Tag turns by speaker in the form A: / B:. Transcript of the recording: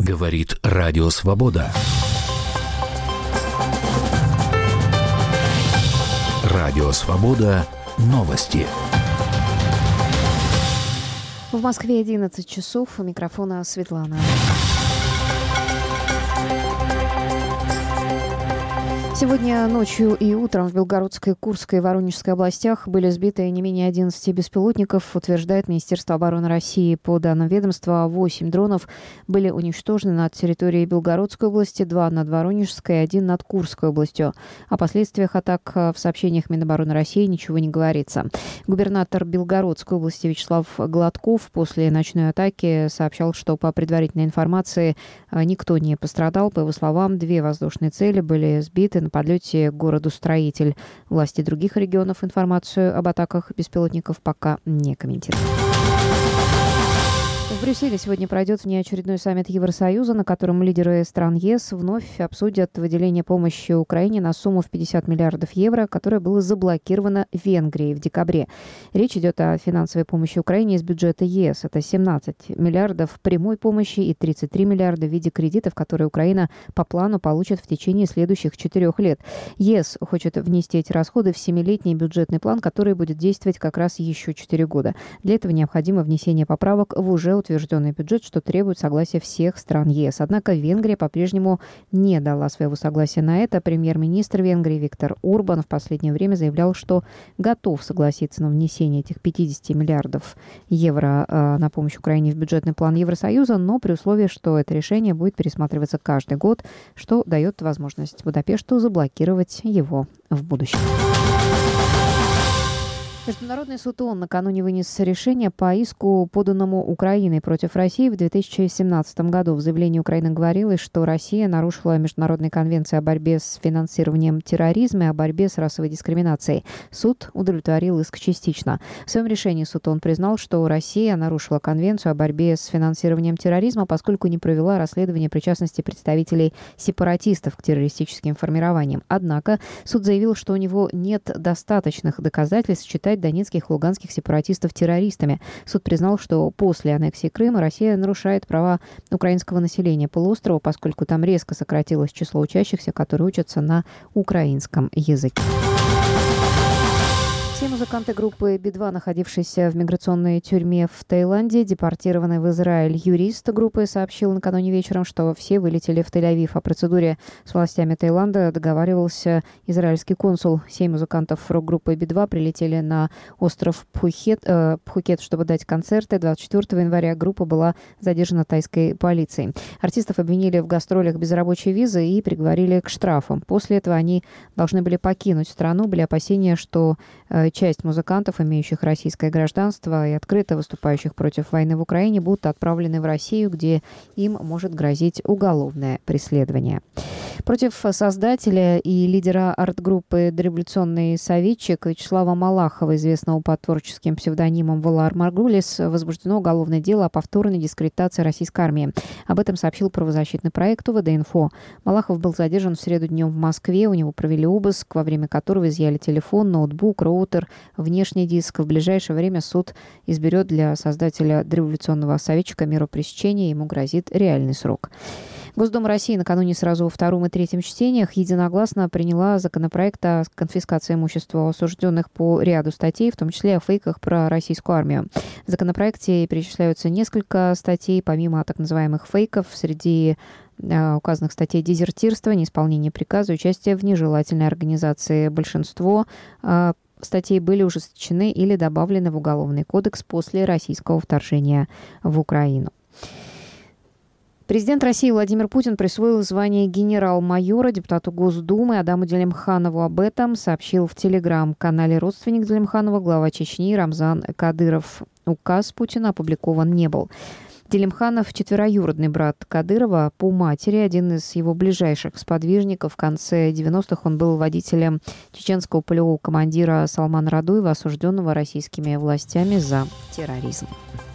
A: Говорит Радио Свобода. Радио Свобода. Новости.
B: В Москве 11 часов. У микрофона Светлана. Сегодня ночью и утром в Белгородской, Курской и Воронежской областях были сбиты не менее 11 беспилотников, утверждает Министерство обороны России. По данным ведомства, 8 дронов были уничтожены над территорией Белгородской области, 2 над Воронежской и 1 над Курской областью. О последствиях атак в сообщениях Минобороны России ничего не говорится. Губернатор Белгородской области Вячеслав Гладков после ночной атаки сообщал, что по предварительной информации никто не пострадал. По его словам, 2 воздушные цели были сбиты на подлете к городу-строитель. Власти других регионов информацию об атаках беспилотников пока не комментируют. В Брюсселе сегодня пройдет внеочередной саммит Евросоюза, на котором лидеры стран ЕС вновь обсудят выделение помощи Украине на сумму в 50 миллиардов евро, которая была заблокирована Венгрией в декабре. Речь идет о финансовой помощи Украине из бюджета ЕС. Это 17 миллиардов прямой помощи и 33 миллиарда в виде кредитов, которые Украина по плану получит в течение следующих 4 лет. ЕС хочет внести эти расходы в 7-летний бюджетный план, который будет действовать как раз еще 4 года. Для этого необходимо внесение поправок в уже утвержденный бюджет, что требует согласия всех стран ЕС. Однако Венгрия по-прежнему не дала своего согласия на это. Премьер-министр Венгрии Виктор Орбан в последнее время заявлял, что готов согласиться на внесение этих 50 миллиардов евро на помощь Украине в бюджетный план Евросоюза, но при условии, что это решение будет пересматриваться каждый год, что дает возможность Будапешту заблокировать его в будущем. Международный суд ООН накануне вынес решение по иску, поданному Украиной против России в 2017 году. В заявлении Украины говорилось, что Россия нарушила международные конвенции о борьбе с финансированием терроризма и о борьбе с расовой дискриминацией. Суд удовлетворил иск частично. В своем решении суд ООН признал, что Россия нарушила конвенцию о борьбе с финансированием терроризма, поскольку не провела расследование причастности представителей сепаратистов к террористическим формированиям. Однако суд заявил, что у него нет достаточных доказательств считать донецких и луганских сепаратистов террористами. Суд признал, что после аннексии Крыма Россия нарушает права украинского населения полуострова, поскольку там резко сократилось число учащихся, которые учатся на украинском языке. Все музыканты группы Би-2, находившиеся в миграционной тюрьме в Таиланде, депортированы в Израиль. Юрист группы сообщил накануне вечером, что все вылетели в Тель-Авив. О процедуре с властями Таиланда договаривался израильский консул. 7 музыкантов рок-группы Би-2 прилетели на остров Пхукет, чтобы дать концерты. 24 января группа была задержана тайской полицией. Артистов обвинили в гастролях без рабочей визы и приговорили к штрафам. После этого они должны были покинуть страну. Были опасения, что часть музыкантов, имеющих российское гражданство и открыто выступающих против войны в Украине, будут отправлены в Россию, где им может грозить уголовное преследование. Против создателя и лидера арт-группы «Дореволюционный советчик» Вячеслава Малахова, известного под творческим псевдонимом Валаар Маргулис, возбуждено уголовное дело о повторной дискредитации российской армии. Об этом сообщил правозащитный проект УВД-Инфо. Малахов был задержан в среду днем в Москве. У него провели обыск, во время которого изъяли телефон, ноутбук, роутер, внешний диск. В ближайшее время суд изберет для создателя «Дореволюционного советчика» меру пресечения. Ему грозит реальный срок. Госдума России накануне сразу во втором и третьем чтениях единогласно приняла законопроект о конфискации имущества осужденных по ряду статей, в том числе о фейках про российскую армию. В законопроекте перечисляются несколько статей, помимо так называемых фейков, среди указанных статей: дезертирство, неисполнение приказа, участие в нежелательной организации. Большинство статей были ужесточены или добавлены в Уголовный кодекс после российского вторжения в Украину. Президент России Владимир Путин присвоил звание генерал-майора депутату Госдумы Адаму Делимханову. Об этом сообщил в телеграм-канале родственник Делимханова, глава Чечни Рамзан Кадыров. Указ Путина опубликован не был. Делимханов – четвероюродный брат Кадырова по матери, один из его ближайших сподвижников. В конце 90-х он был водителем чеченского полевого командира Салмана Радуева, осужденного российскими властями за терроризм.